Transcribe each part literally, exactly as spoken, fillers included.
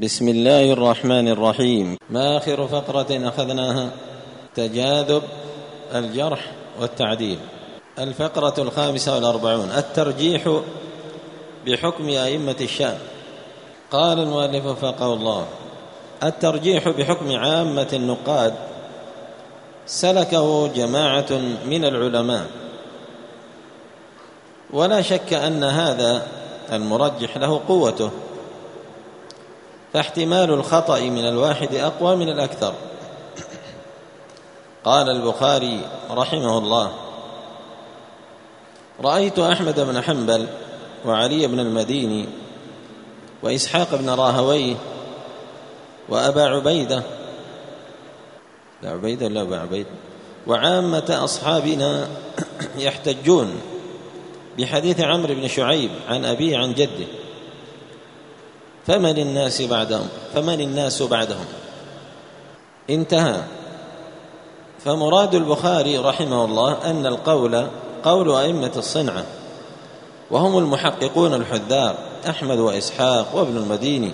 بسم الله الرحمن الرحيم. ما آخر فقرة أخذناها؟ تجاذب الجرح والتعديل. الفقرة الخامسة والأربعون: الترجيح بحكم أئمة الشأن. قال المؤلف وفقه الله: الترجيح بحكم عامة النقاد سلكه جماعة من العلماء، ولا شك أن هذا المرجح له قوته، فاحتمال الخطأ من الواحد أقوى من الأكثر. قال البخاري رحمه الله: رأيت أحمد بن حنبل وعلي بن المديني وإسحاق بن راهويه وأبا عبيدة لا عبيدة لا أبا عبيدة وعامة أصحابنا يحتجون بحديث عمرو بن شعيب عن أبيه عن جده، فمن الناس بعدهم فمن الناس بعدهم انتهى. فمراد البخاري رحمه الله أن القول قول أئمة الصنعة، وهم المحققون الحذاق أحمد وإسحاق وابن المديني،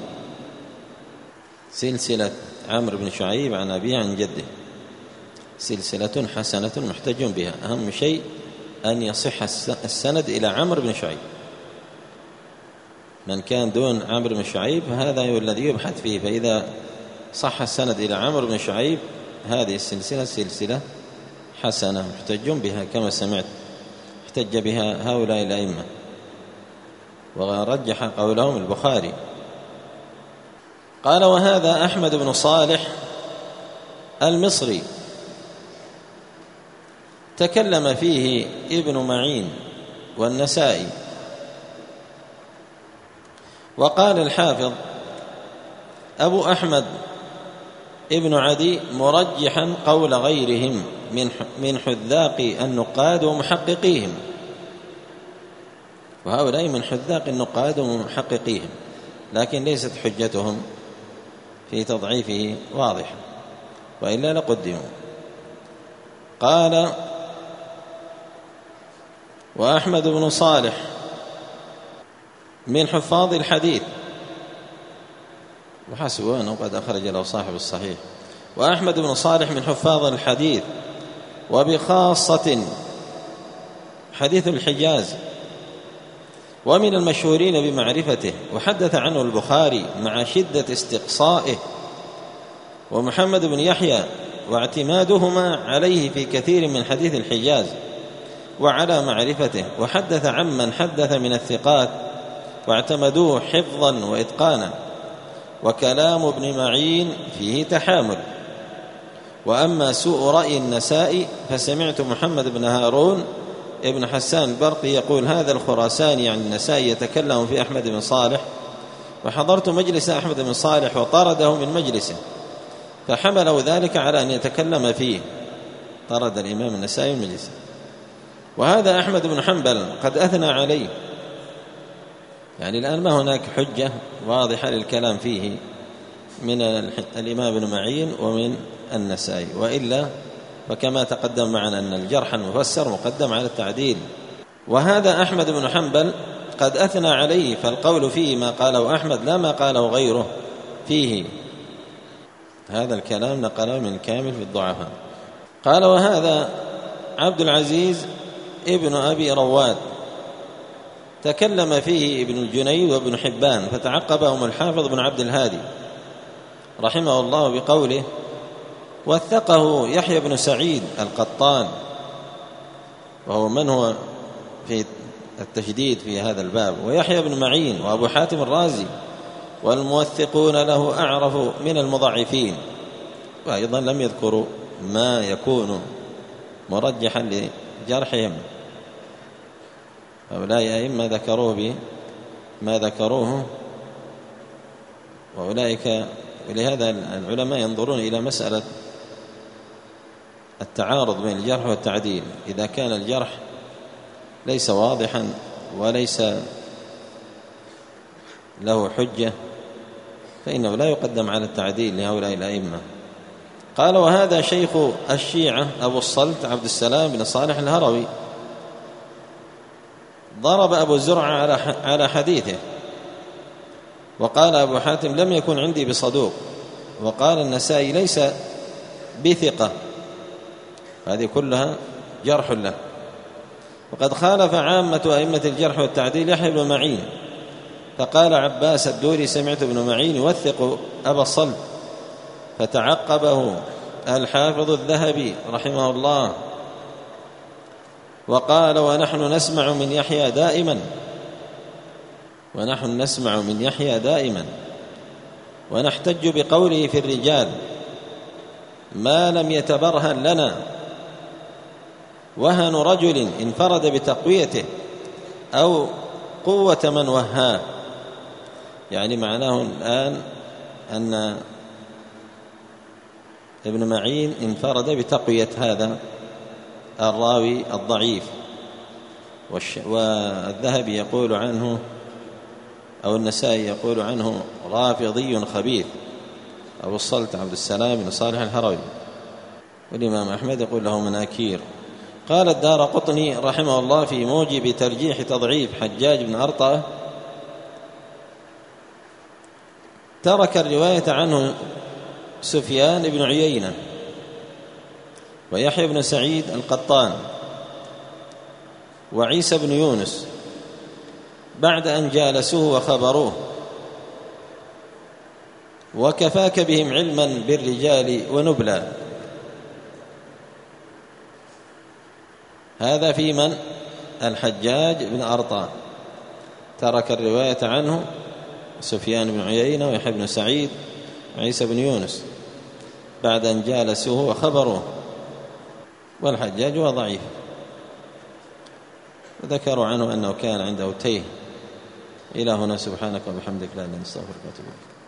سلسلة عمرو بن شعيب عن أبيه عن جده سلسلة حسنة محتج بها. أهم شيء أن يصح السند إلى عمرو بن شعيب. من كان دون عمرو بن شعيب هذا هو الذي يبحث فيه، فإذا صح السند إلى عمرو بن شعيب هذه السلسلة سلسلة حسنة محتج بها، كما سمعت احتج بها هؤلاء الأئمة، ورجح قولهم البخاري. قال: وهذا أحمد بن صالح المصري تكلم فيه ابن معين والنسائي. وقال الحافظ أبو أحمد ابن عدي مرجحا قول غيرهم من حذاق النقاد ومحققيهم، وهؤلاء من حذاق النقاد ومحققيهم، لكن ليست حجتهم في تضعيفه واضحة، وإلا لقدموا. قال: وأحمد بن صالح من حفاظ الحديث، وحسبوا أنه قد أخرج له صاحب الصحيح. وأحمد بن صالح من حفاظ الحديث، وبخاصة حديث الحجاز، ومن المشهورين بمعرفته، وحدث عنه البخاري مع شدة استقصائه ومحمد بن يحيى واعتمادهما عليه في كثير من حديث الحجاز وعلى معرفته، وحدث عمن حدث من الثقات واعتمدوه حفظا وإتقانا. وكلام ابن معين فيه تحامل. وأما سوء رأي النسائي فسمعت محمد بن هارون ابن حسان البرقي يقول: هذا الخراساني عن النسائي يتكلم في أحمد بن صالح، وحضرت مجلس أحمد بن صالح وطرده من مجلسه، فحمله ذلك على أن يتكلم فيه، طرد الإمام النسائي من مجلسه. وهذا أحمد بن حنبل قد أثنى عليه، يعني الآن ما هناك حجة واضحة للكلام فيه من الإمام ابن معين ومن النسائي، وإلا فكما تقدم معنا أن الجرح المفسر مقدم على التعديل. وهذا أحمد بن حنبل قد أثنى عليه، فالقول فيه ما قاله أحمد لا ما قاله غيره فيه. هذا الكلام نقله من كامل في الضعفاء. قال: وهذا عبد العزيز ابن أبي رواد تكلم فيه ابن الجنيد وابن حبان، فتعقبهم الحافظ بن عبد الهادي رحمه الله بقوله: وثقه يحيى بن سعيد القطان، وهو من هو في التشديد في هذا الباب، ويحيى بن معين وأبو حاتم الرازي، والموثقون له أعرف من المضعفين. وأيضا لم يذكروا ما يكون مرجحا لجرحهم، هؤلاء أئمة ذكروه بما ذكروه، وأولئك. ولهذا العلماء ينظرون إلى مسألة التعارض بين الجرح والتعديل. إذا كان الجرح ليس واضحا وليس له حجة فإنه لا يقدم على التعديل لهؤلاء الأئمة. قال: وهذا شيخ الشيعة أبو الصلت عبد السلام بن صالح الهروي، ضرب أبو زرعة على حديثه وقال أبو حاتم لم يكن عندي بصدوق. وقال النسائي ليس بثقة. هذه كلها جرح له. وقد خالف عامة أئمة الجرح والتعديل يحيى بن معين، فقال عباس الدوري سمعت ابن معين يوثق أبا الصلب، فتعقبه الحافظ الذهبي رحمه الله وقال ونحن نسمع من يحيى دائما ونحن نسمع من يحيى دائما ونحتج بقوله في الرجال ما لم يتبرهن لنا وهن رجل انفرد بتقويته أو قوة من وهاه. يعني معناه الآن أن ابن معين انفرد بتقوية هذا الراوي الضعيف، والذهبي يقول عنه أو النسائي يقول عنه رافضي خبيث أبو الصلت عبد السلام بن صالح الهروي، والإمام أحمد يقول له مناكير. قال الدارقطني رحمه الله في موجب ترجيح تضعيف حجاج بن أرطأة ترك الرواية عنه سفيان بن عيينة ويحيى بن سعيد القطان وعيسى بن يونس بعد أن جالسوه وخبروه، وكفاك بهم علما بالرجال ونبلا. هذا في من؟ الحجاج بن أرطاة ترك الرواية عنه سفيان بن عيينة ويحيى بن سعيد وعيسى بن يونس بعد أن جالسوه وخبروه، والحجاج هو ضعيف. وذكروا عنه أنه كان عنده تيه. إلى هنا سبحانك وبحمدك لا إله إلا أنت نستغفرك ونتوب إليك.